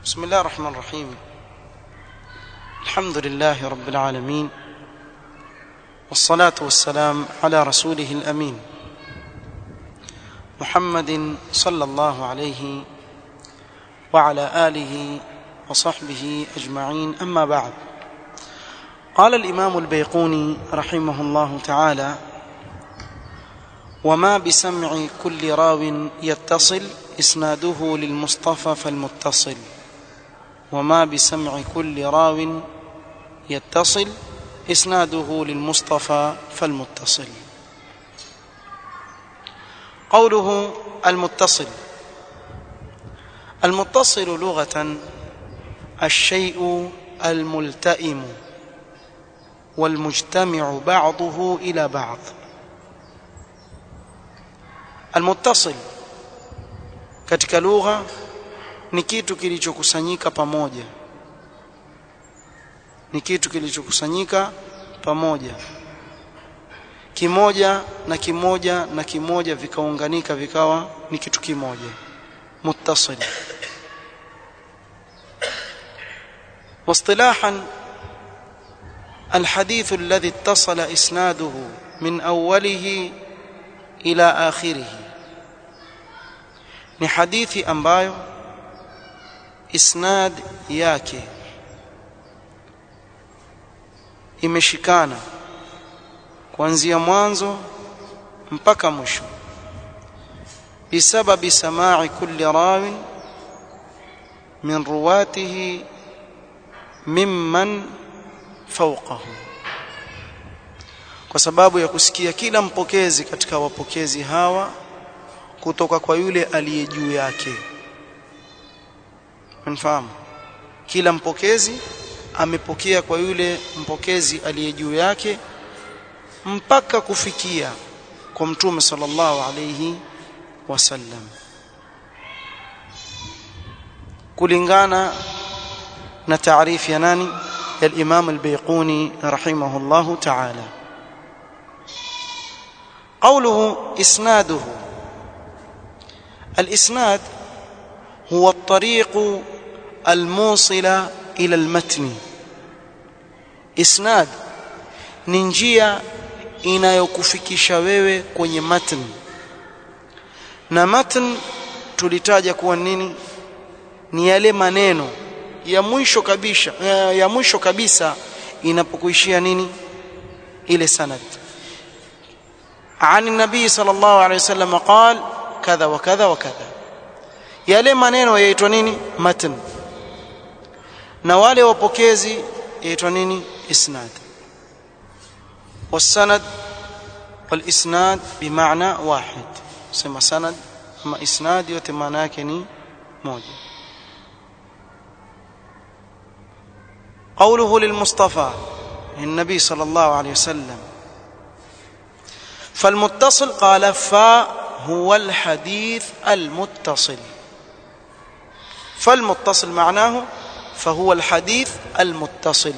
بسم الله الرحمن الرحيم. الحمد لله رب العالمين، والصلاة والسلام على رسوله الأمين محمد صلى الله عليه وعلى آله وصحبه أجمعين. أما بعد، قال الإمام البيقوني رحمه الله تعالى: وما بسمع كل راو يتصل إسناده للمصطفى فالمتصل. وما بسمع كل راو يتصل إسناده للمصطفى فالمتصل. قوله المتصل: المتصل لغة الشيء الملتئم والمجتمع بعضه إلى بعض. المتصل katika lugha ni kitu kilichokusanyika pamoja, ni kitu kilichokusanyika pamoja, kimoja na kimoja na kimoja vikaunganika vikawa ni kitu kimoja, muttasil. واصطلاحا الحديث الذي اتصل إسناده من أوله إلى آخره، ni hadithi ambayo isnad yake imeshikana kuanzia mwanzo mpaka mwisho, bisababi samai kulli rawin min ruwatihi mimman fawqahu, kwa sababu ya kusikia kila mpokezi katika wapokezi hawa kutoka kwa yule aliye juu yake. Mnafahamu, kila mpokezi amepokea kwa yule mpokezi aliye juu yake mpaka kufikia kwa Mtume sallallahu alayhi wasallam, kulingana na taarifu ya nani? Ya Imam al-Bayquni rahimahullahu ta'ala. قوله إسناده: الإسناد هو الطريق الموصل إلى المتن. إسناد ni njia inayokufikisha wewe kwenye matn, na matn tulitaja kuwa nini? Ni yale maneno ya mwisho kabisa inapokuishia nini? ile sanad. عن النبي صلى الله عليه وسلم قال كذا وكذا وكذا، yale maneno yaitwa nini? Matn. Na wale wapokezi yaitwa nini? Isnad. والسند والاسناد بمعنى واحد، sema sanad ama isnad yote maana yake ni moja. قوله للمصطفى النبي صلى الله عليه وسلم: فالمتصل قال فهو الحديث المتصل. فالمتصل معناه فهو الحديث المتصل،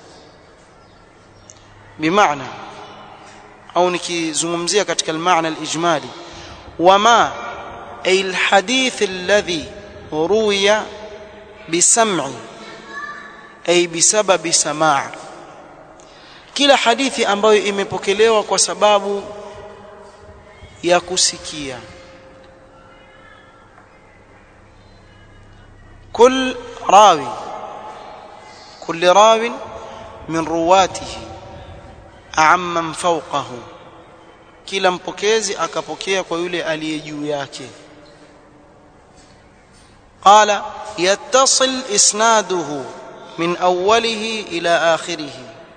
بمعنى أو نكيزungumzia katika المعنى الإجمالي: وما أي الحديث الذي روي بسمع أي بسبب سماع. kila hadithi ambayo imepokelewa kwa sababu ya kusikia. كل راوي من رواته عمن فوقه، kila mpokezi akapokea kwa yule aliye juu yake. قال يتصل إسناده من أوله إلى آخره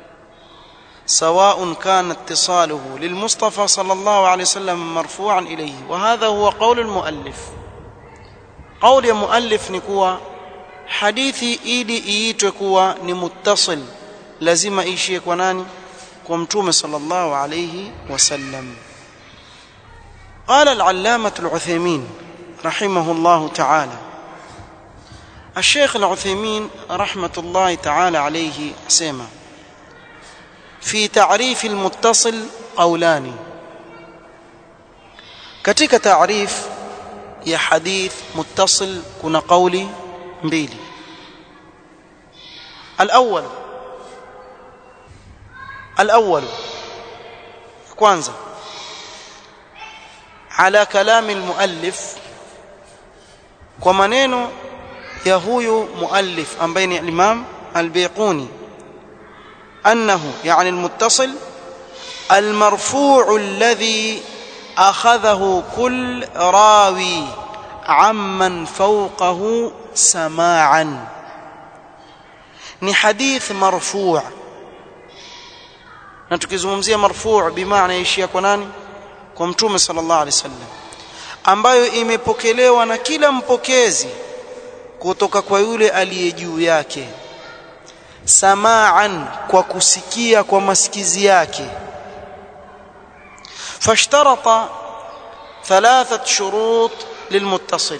سواء كان اتصاله للمصطفى صلى الله عليه وسلم مرفوعا إليه. وهذا هو قول المؤلف. قول المؤلف نكوا حديثي إيدي إيتwe kuwa ni muttasil lazima ishie kwa nani? Kwa Mtume صلى الله عليه وسلم. قال العلامة العثيمين رحمه الله تعالى: الشيخ العثيمين رحمة الله تعالى عليه سمع في تعريف المتصل قولان. katika taarif ya hadith muttasil kuna kauli mbili. الأول kwanza على كلام المؤلف kwa maneno ya huyu muallif ambaye ni Imam al-Baiquni أنه يعني المتصل المرفوع الذي أخذه كل راوي عمن فوقه سماعا ni hadith marfu' na tukizungumzia marfu' bimaana ishia kwa nani? Kwa mtume sallallahu alaihi wasallam, ambayo imepokelewa na kila mpokezi kutoka kwa yule aliye juu yake, sama'an, kwa kusikia kwa masikizi yake. fashtarata thalathat shurut lilmuttasil.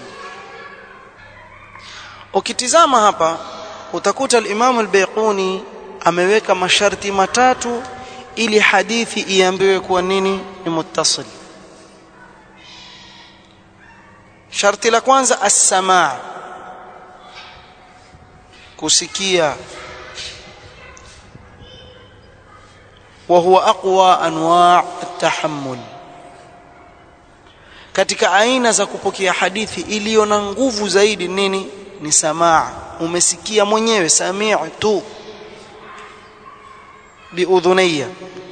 Ukitizama hapa utakuta al-Imam al-Baiquni ameweka masharti matatu ili hadithi iambiwe kuwa nini? Ni muttasil. Sharti la kwanza as-sama', kusikia, wa huwa aqwa anwa' at-tahammul. Katika aina za kupokea hadithi iliyo na nguvu zaidi nini? Ni samaa. Umesikia mwenyewe, sami'tu biudhunayya.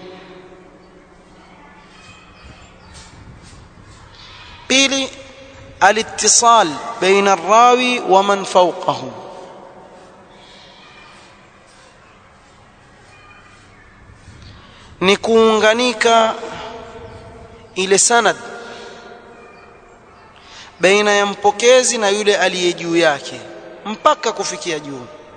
pili al-ittisal baina ar-rawi wa man fawqahu, ni kuunganika ile sanad baina ya mpokezi na yule aliye juu yake mpaka kufikia juu.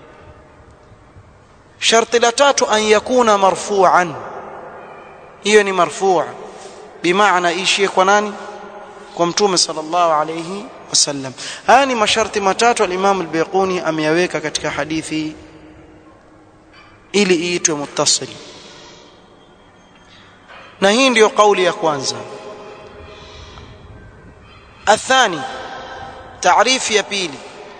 Sharti la tatu an yakuna marfu'an, hiyo ni marfu' bimaana ishie kwa nani? Kwa mtume sallallahu alayhi wasallam. Haya ni masharti matatu al-Imam al-Baiquni ameyaweka katika hadithi ili iitwe muttasil, na hii ndio kauli ya kwanza. الثاني تعريف يا بيلي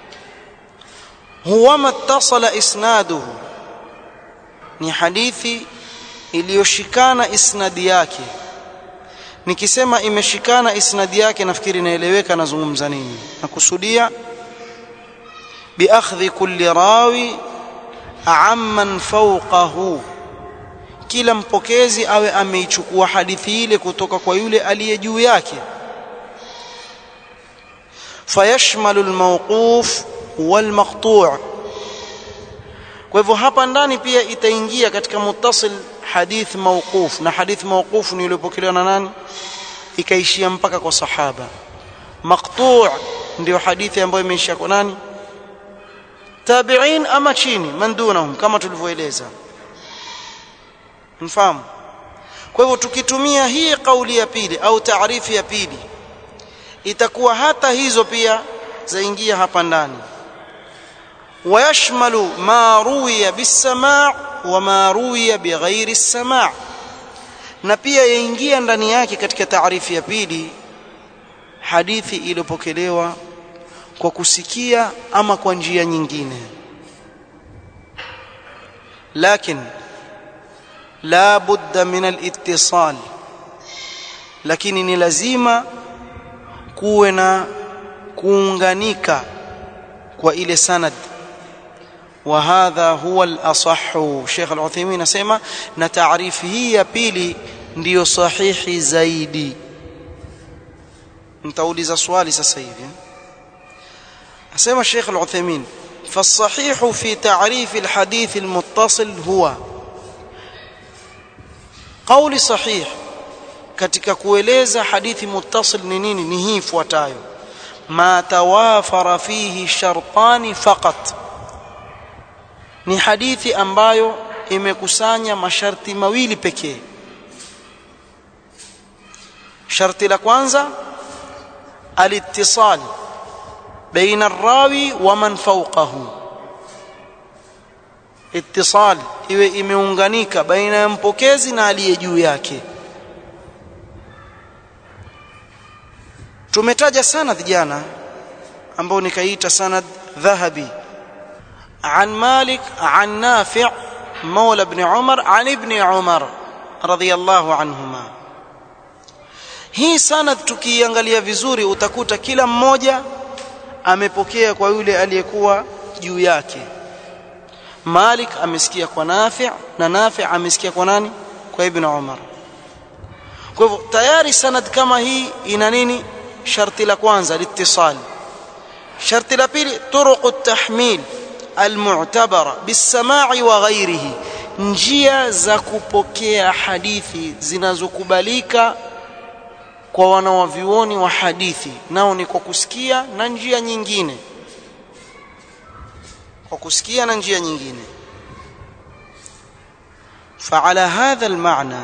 هو ما اتصل اسناده, ni hadithi iliyoshikana isnadi yake. Nikisema imeshikana isnadi yake nafikiri naeleweka nazungumza nini. Nakusudia bi akhdhi kulli rawi amman fawqahu, kila mpokezi awe ameichukua hadithi ile kutoka kwa yule aliye juu yake. فيشمل الموقوف والمقطوع. Kwa hivyo hapa ndani pia itaingia katika muttasil hadith mawquf, na hadith mawquf ni iliyopokelewa na nani? Ikaishia mpaka kwa sahaba. Maqtu' ndio hadithi ambayo imeishia kwa nani? Tabi'in ama chini, man dunahum, kama tulivyoeleza. Mfahamu? Kwa hivyo tukitumia hii kauli ya pili au taarifu ya pili, itakuwa hata hizo pia zaingia hapa ndani. Wayashmalu ma ruwiya bis-sama' wa ma ruwiya bighairi as-sama', na pia yaingia ndani yake katika taarifu ya pili hadithi iliyopokelewa kwa kusikia ama kwa njia nyingine. Lakin la budda min al-ittisal, lakini ni lazima kuwe na kuunganika kwa ile sanad. Wa hadha huwa al-asahhu. Sheikh Al-Uthaymeen anasema na taarifu hii ya pili ndiyo sahihi zaidi. Nitauliza swali sasa hivi. Anasema Sheikh Al-Uthaymeen فالصحيح في تعريف الحديث المتصل هو قول صحيح katika kueleza hadithi muttasil ni nini, ni hii ifuatayo: ma tawafara fihi shartani faqat, ni hadithi ambayo imekusanya masharti mawili pekee. Sharti la kwanza al-ittisal baina ar-rawi wa man fawqahu, ittisal iwe imeunganika baina ya mpokezi na aliye juu yake. Tumetaja sanad jana ambao nikaita sanad dhahabi. عن مالك عن نافع مولى ابن عمر عن ابن عمر رضي الله عنهما. Hii sanad tukiangalia vizuri utakuta kila mmoja amepokea kwa yule aliyekuwa juu yake. Malik amesikia kwa Nafi' na Nafi' amesikia kwa nani? Kwa Ibn Umar. Kwa hivyo tayari sanad kama hii ina nini? Sharti la kwanza litisal. Sharti la pili turuq at-tahmil al-mu'tabara bis-sama'i wa ghayrihi, njia za kupokea hadithi zinazokubalika kwa wanawavyuoni wa hadithi, nao ni kwa kusikia na njia nyingine, kwa kusikia na njia nyingine. فعلى هذا المعنى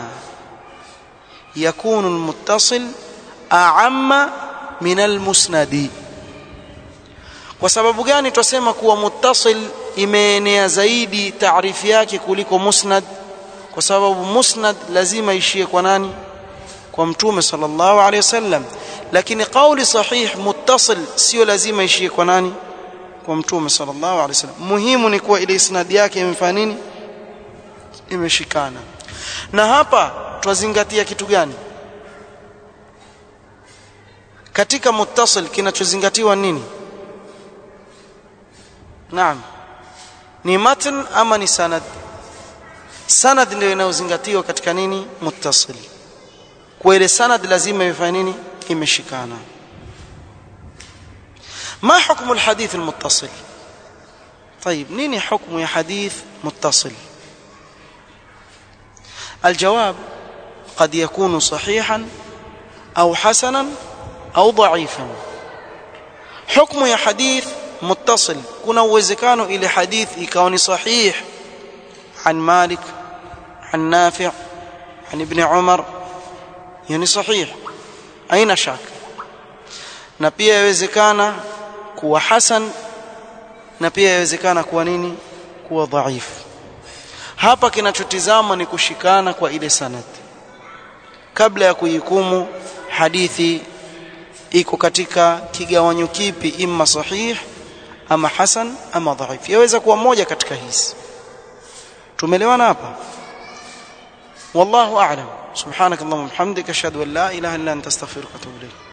يكون المتصل أعم من المسند. kwa sababu gani tusema kuwa muttasil imeenea zaidi taarifu yake kuliko musnad? Kwa sababu musnad lazima ishie kwa nani? Kwa mtume sallallahu alayhi wasallam. Lakini kauli sahih muttasil sio lazima ishie kwa nani? Kwa mtume sallallahu alayhi wasallam. Muhimu ni kuwa ile isnad yake imefanya nini? Imeshikana. Na hapa tuzingatia kitu gani? Katika muttasil kinachozingatiwa nini? Naam, ni matn ama ni sanad? Sanad ndio inayozingatiwa katika nini? Muttasil. Kwa ile sanad lazima ifanye nini? Imeshikana. ما حكم الحديث المتصل؟ طيب نيني حكم يا حديث متصل؟ الجواب قد يكون صحيحا أو حسنا أو ضعيفا. حكم يا حديث متصل كنا uwezekano ile hadith ikawa ni sahih عن مالك عن نافع عن ابن عمر, yani sahih haina shaka, na pia yawezekana kuwa hasan, na pia yawezekana kuwa nini? Kuwa dhaif. Hapa kinachotizama ni kushikana kwa ile sanad kabla ya kuhukumu hadithi iko katika kigawanyo kipi, imma sahih ama hasan ama dhaif. Yaweza kuwa moja katika hizi. Tumeelewana hapa? Wallahu a'lam. Subhanakallahumma wa bihamdika ashhadu an la ilaha illa anta astaghfiruka wa atubu ilayk.